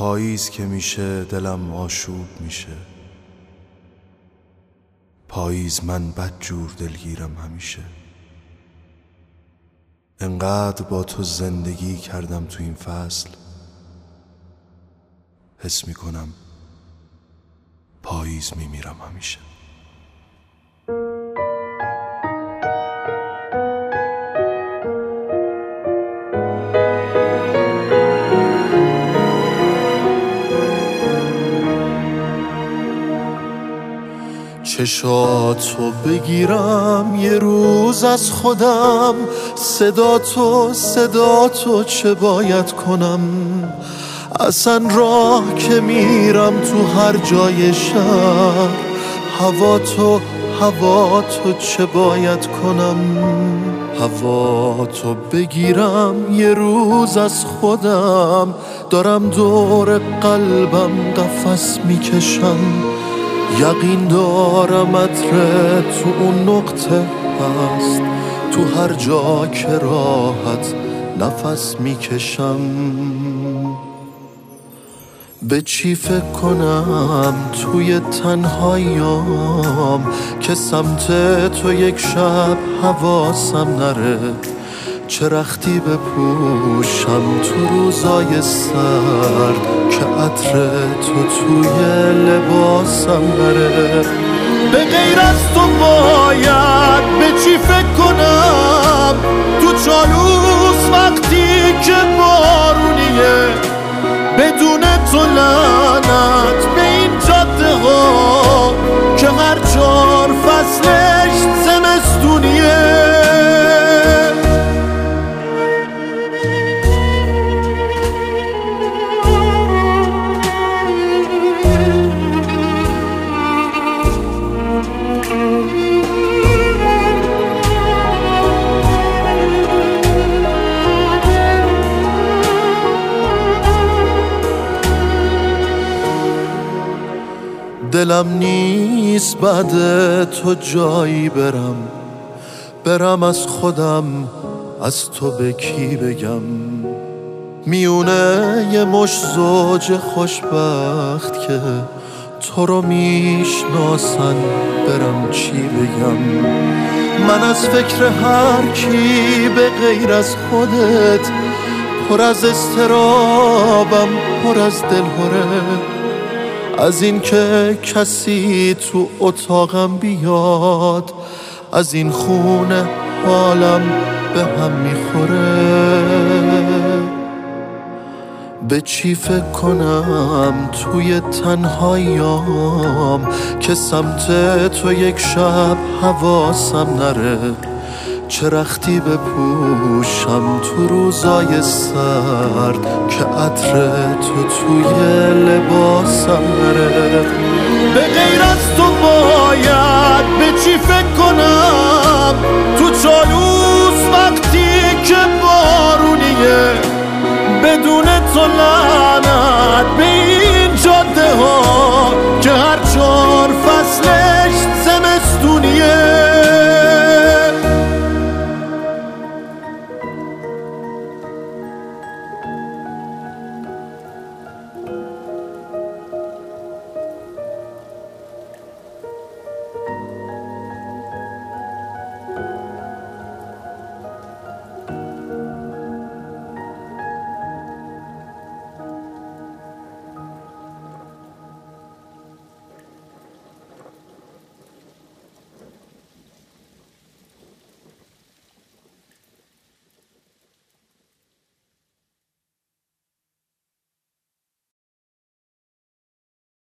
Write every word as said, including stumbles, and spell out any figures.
پاییز که میشه دلم آشوب میشه. پاییز من بدجور دلگیرم همیشه. انقدر با تو زندگی کردم تو این فصل، حس میکنم پاییز میمیرم همیشه. چشاتو بگیرم یه روز از خودم، صدا تو صدا تو چه باید کنم؟ اصلا راه که میرم تو هر جای شهر، هوا تو هوا تو چه باید کنم؟ هوا تو بگیرم یه روز از خودم، دارم دور قلبم قفس میکشم. یقین دارم عطر تو اون نقطه هست، تو هر جا که راحت نفس میکشم. به چی فکر کنم توی تنهاییام که سمت تو یک شب حواسم نره؟ چه رختی بپوشم تو روزای سرد که عطر تو توی لباسم نره؟ به غیر از تو باید به چی فکر کنم تو چالوس وقتی که بارونیه؟ بدون تو لعنت به این جاده ها که هر چهار فصلش زمستونیه. دلم نیست بعد تو جایی برم، برم از خودم از تو به کی بگم؟ میونه یه مش زوج خوشبخت که تو رو میشناسن برم چی بگم؟ من از فکر هر کی به غیر از خودت پر از اضطرابم، پر از دلهره. از این که کسی تو اتاقم بیاد، از این خونه حالم به هم میخوره. به چی فکر کنم توی تنهاییام که سمت تو یک شب حواسم نره؟ چه رختی بپوشم تو روزای سرد که عطر تو توی لباسم نره؟ به غیر از تو باید به چی فکر کنم تو چالوس وقتی که بارونیه؟ بدون تو